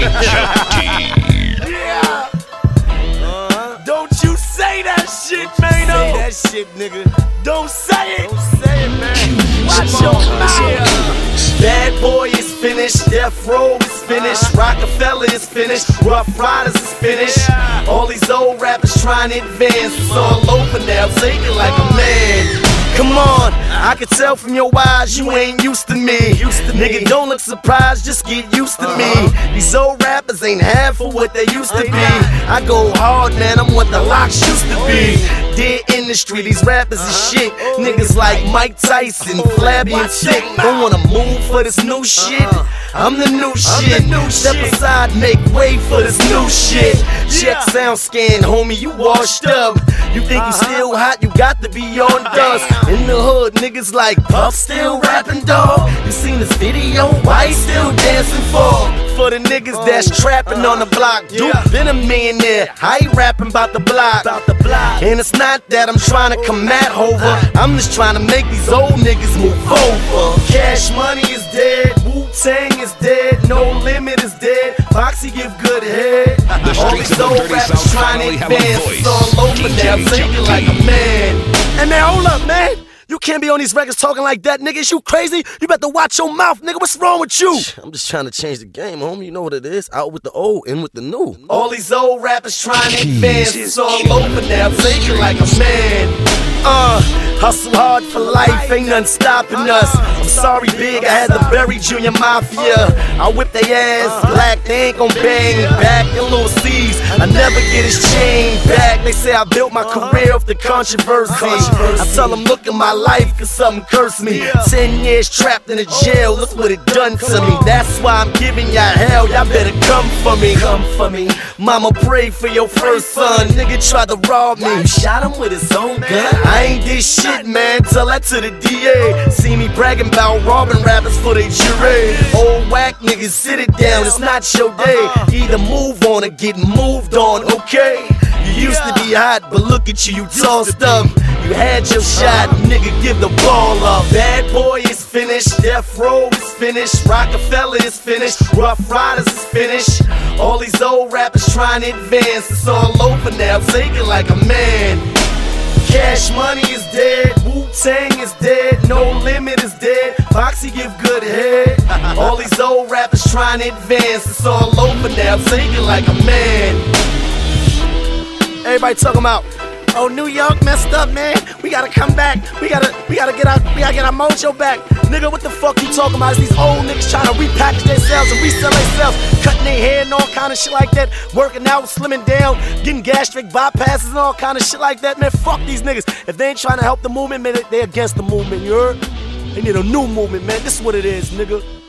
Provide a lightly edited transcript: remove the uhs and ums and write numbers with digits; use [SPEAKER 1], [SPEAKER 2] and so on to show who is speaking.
[SPEAKER 1] Yeah. Don't you say that shit, man.
[SPEAKER 2] Say that shit, nigga.
[SPEAKER 1] Don't say it.
[SPEAKER 2] Don't say it, man.
[SPEAKER 1] Watch your mouth.
[SPEAKER 2] Bad Boy is finished, Death Row is finished, Rockefeller is finished, Rough Riders is finished. All these old rappers trying to advance, it's all over now, take it like a man. Come on, I can tell from your eyes you ain't used to me. Nigga, don't look surprised, just get used to me. These old rappers ain't half of what they used to be. I go hard, man, I'm what the Locks used to be. Dead industry, these rappers is shit. Niggas like Mike Tyson, flabby and sick. Don't wanna move for this new shit. I'm the new shit. Step aside, make way for this new shit. Check SoundScan, homie, you washed up. You think you still hot, you got to be on dust. In the hood, niggas like Puff still rapping, dog. You seen this video, why he still dancing for the niggas that's trapping on the block. Duke been a millionaire, how he rapping about the block? And it's not that I'm trying to come at Hova, I'm just trying to make these old niggas move over. Cash Money is dead, Wu-Tang is dead, No Limit is dead, Foxy give good head. All these old rappers trying to advance, it's all over now, take it like a man. Hey man, hold up, man. You can't be on these records talking like that, nigga. Is you crazy? You better watch your mouth, nigga. What's wrong with you? I'm just trying to change the game, homie. You know what it is. Out with the old, in with the new. All these old rappers trying to advance. It's all over now. Take it like a man. Hustle hard for life, ain't nothing stopping us. I'm sorry, Big, I had to bury Junior Mafia. I whip their ass black, they ain't gon' bang back in Lil C's. I never get his chain back. They say I built my career off the controversy. I tell them, look at my life, cause something cursed me. 10 years trapped in a jail, look what it done to me. That's why I'm giving y'all hell, y'all better come for me. Come for me. Mama prayed for your first son, nigga tried to rob me. Shot him with his own gun. I ain't this shit, man, tell that to the DA. See me bragging about robbing rappers for they jury. Old whack niggas, sit it down, it's not your day. Either move on or get moved on, okay? You used to be hot, but look at you, you tossed up. You had your shot, nigga, give the ball up. Bad Boy is finished, Death Row is finished, Rockefeller is finished, Rough Riders is finished. All these old rappers trying to advance, it's all over now, take it like a man. Cash Money is dead, Wu-Tang is dead, No Limit is dead, Foxy give good head. All these old rappers trying to advance, it's all over now, take it like a man. Everybody talking about, oh, New York messed up, man. We gotta come back. We gotta get our mojo back. Nigga, what the fuck you talking about? It's these old niggas trying to repackage themselves and resell themselves, cutting their hair and all kind of shit like that, working out, slimming down, getting gastric bypasses and all kind of shit like that, man. Fuck these niggas. If they ain't trying to help the movement, man, they against the movement, you heard? They need a new movement, man. This is what it is, nigga.